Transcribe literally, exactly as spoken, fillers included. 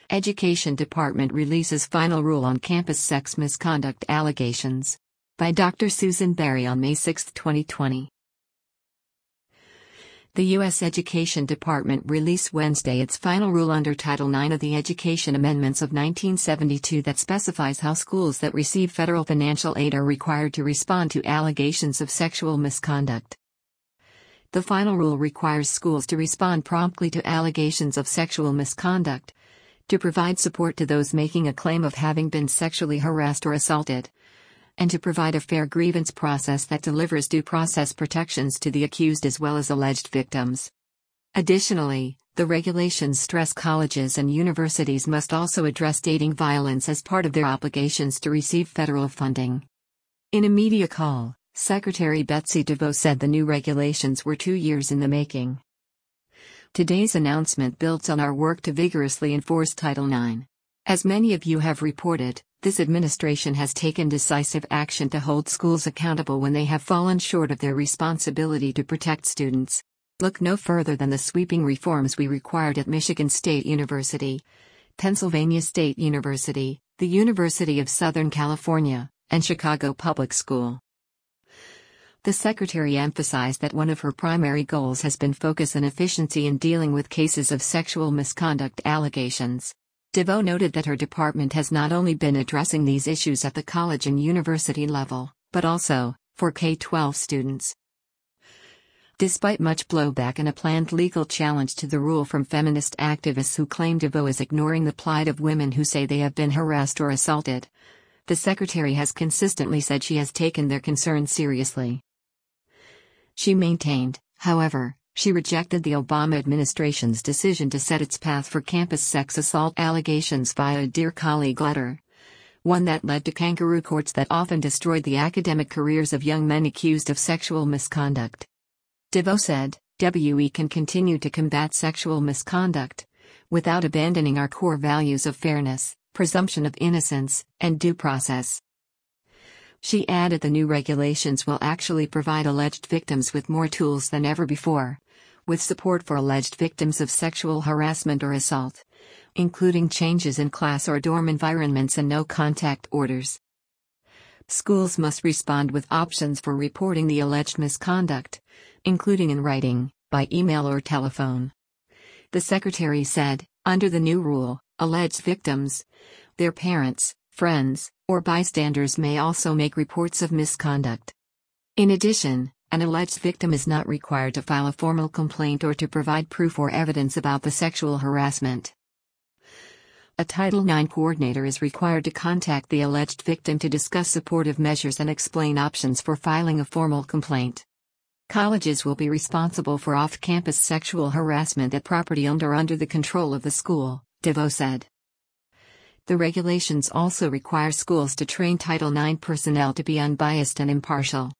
Education Department releases final rule on campus sex misconduct allegations. By Doctor Susan Berry on May sixth, twenty twenty. The U S Education Department released Wednesday its final rule under Title nine of the Education Amendments of nineteen seventy-two that specifies how schools that receive federal financial aid are required to respond to allegations of sexual misconduct. The final rule requires schools to respond promptly to allegations of sexual misconduct, to provide support to those making a claim of having been sexually harassed or assaulted, and to provide a fair grievance process that delivers due process protections to the accused as well as alleged victims. Additionally, the regulations stress colleges and universities must also address dating violence as part of their obligations to receive federal funding. In a media call, Secretary Betsy DeVos said the new regulations were two years in the making. Today's announcement builds on our work to vigorously enforce Title nine. As many of you have reported, this administration has taken decisive action to hold schools accountable when they have fallen short of their responsibility to protect students. Look no further than the sweeping reforms we required at Michigan State University, Pennsylvania State University, the University of Southern California, and Chicago Public School. The Secretary emphasized that one of her primary goals has been focus and efficiency in dealing with cases of sexual misconduct allegations. DeVos noted that her department has not only been addressing these issues at the college and university level, but also, for K through twelve students. Despite much blowback and a planned legal challenge to the rule from feminist activists who claim DeVos is ignoring the plight of women who say they have been harassed or assaulted, the Secretary has consistently said she has taken their concerns seriously. She maintained, however, she rejected the Obama administration's decision to set its path for campus sex assault allegations via a Dear Colleague letter, one that led to kangaroo courts that often destroyed the academic careers of young men accused of sexual misconduct. DeVos said, "W E can continue to combat sexual misconduct without abandoning our core values of fairness, presumption of innocence, and due process." She added the new regulations will actually provide alleged victims with more tools than ever before, with support for alleged victims of sexual harassment or assault, including changes in class or dorm environments and no-contact orders. Schools must respond with options for reporting the alleged misconduct, including in writing, by email or telephone. The Secretary said, under the new rule, alleged victims, their parents, friends, or bystanders may also make reports of misconduct. In addition, an alleged victim is not required to file a formal complaint or to provide proof or evidence about the sexual harassment. A Title nine coordinator is required to contact the alleged victim to discuss supportive measures and explain options for filing a formal complaint. Colleges will be responsible for off-campus sexual harassment at property owned or under the control of the school, DeVos said. The regulations also require schools to train Title nine personnel to be unbiased and impartial.